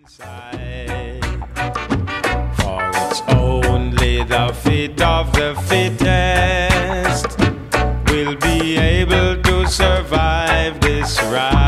For it's only the fit of the fittest will be able to survive this ride.